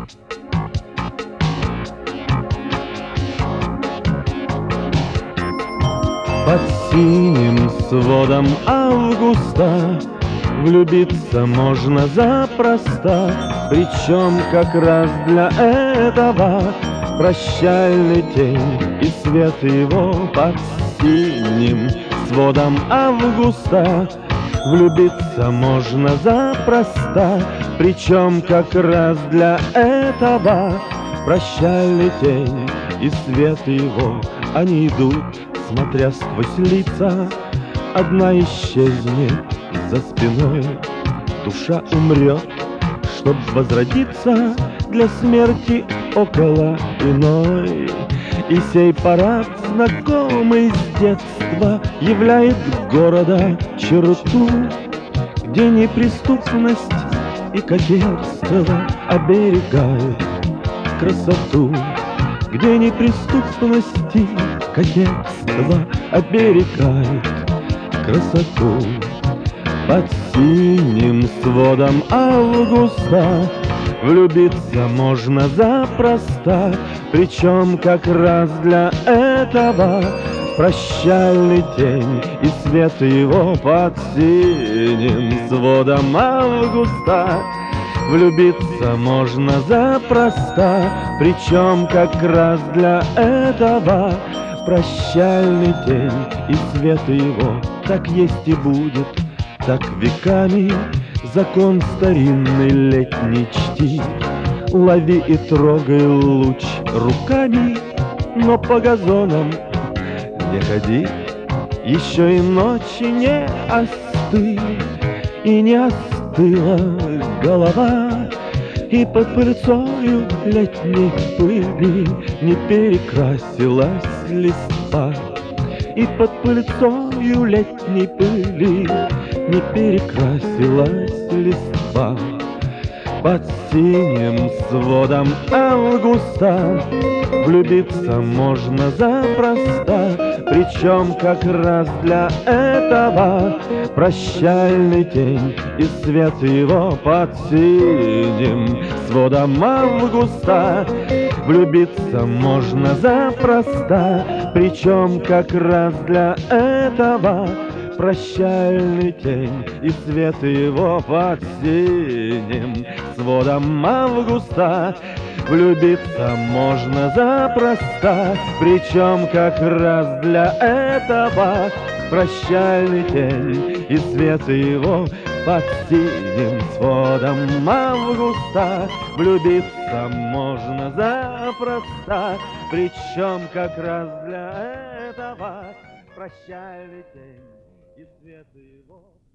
Под синим сводом августа влюбиться можно запросто, причем как раз для этого прощальный день и свет его под синим сводом августа. Влюбиться можно запросто, причем как раз для этого прощальный день и свет его. Они идут, смотря сквозь лица, одна исчезнет за спиной, душа умрет, чтоб возродиться для смерти около иной. И сей парад, знакомый с детства, являет города черту, где неприступность и кокетство оберегают красоту, где неприступность и кокетство оберегают красоту. Под синим сводом августа влюбиться можно запросто, причем как раз для этого прощальный день и свет его под синим сводом августа. Влюбиться можно запросто, причем как раз для этого прощальный день и свет его. Так есть и будет, так веками закон старинный летний чти. Лови и трогай луч руками, но по газонам не ходи. Еще и ночи не остыли, и не остыла голова, и под пыльцою летней пыли не перекрасилась листва. И под пыльцою летней пыли не перекрасилась листва. Под синим сводом августа влюбиться можно запросто, причем как раз для этого прощальный день и свет его под синим сводом августа. Влюбиться можно запросто, причем как раз для этого прощальный день и свет его под синим сводом августа. Влюбиться можно запросто, причем как раз для этого прощальный день и свет его под синим сводом августа. Влюбиться можно запросто, причем как раз для этого прощальный день и свет его.